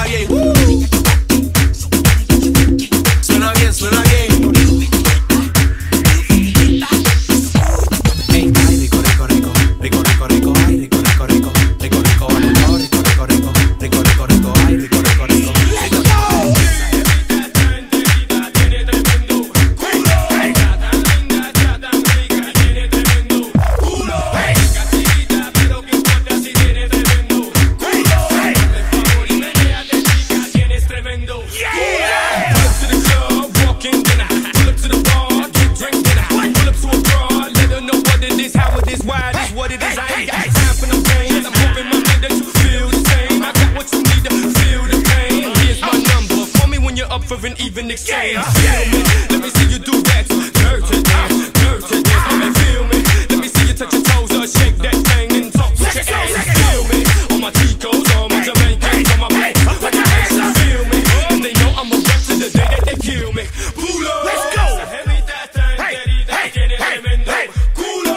bien. Suena bien, suena bien. Ey, ay, rico, rico, rico, rico, rico, rico, ay, rico, rico, rico, rico, rico, rico, rico, rico, rico, rico, rico, rico, ay, rico, rico, rico. For an even exchange. Let me see you do that. Nerve to dance, nerve to dance. Let me feel me. Let me see you touch your toes or shake that thing and talk with your ass. Feel me. All my Ticos, all my Jamaicans, all my black Haitians. Feel me. And they know I'm a rep to the day that they kill me. Pull up. Let's go. Hey, hey, hey, hey. Culo.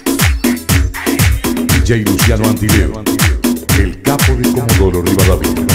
DJ Luciano Antileo, el capo de Comodoro Rivadavia.